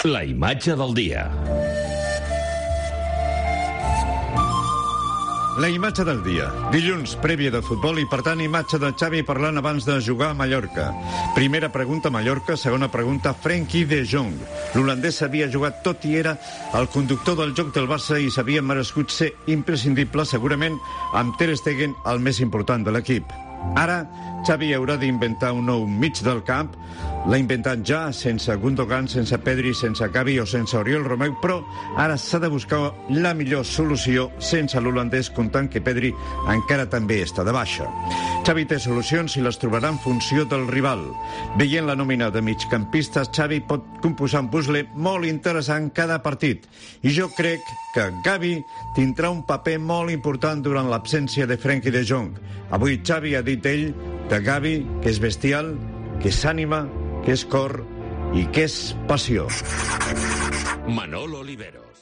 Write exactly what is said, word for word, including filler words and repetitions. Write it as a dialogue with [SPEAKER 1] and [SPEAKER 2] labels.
[SPEAKER 1] La imatge del dia.
[SPEAKER 2] La imatge del dia. Dilluns, prèvia de futbol i, per tant, imatge de Xavi parlant abans de jugar a Mallorca. Primera pregunta, Mallorca. Segona pregunta, Frenkie de Jong. L'holandès s'havia jugat tot i era el conductor del joc del Barça i s'havia merescut ser imprescindible, segurament, amb Ter Stegen, el més important de l'equip. Ara, Xavi haurà d'inventar un nou mig del camp. L'ha inventat ja, sense Gundogan, sense Pedri, sense Gavi o sense Oriol Romeu, però ara s'ha de buscar la millor solució sense l'holandès, comptant que Pedri encara també està de baixa. Xavi té solucions i les trobarà en funció del rival. Veient la nòmina de migcampistes, Xavi pot composar un puzzle molt interessant cada partit. I jo crec que Gavi tindrà un paper molt important durant l'absència de Frenkie de Jong. Avui Xavi ha dit ell de Gavi que és bestial, que és ànima, que és cor i que és passió.
[SPEAKER 1] Manolo Oliveros.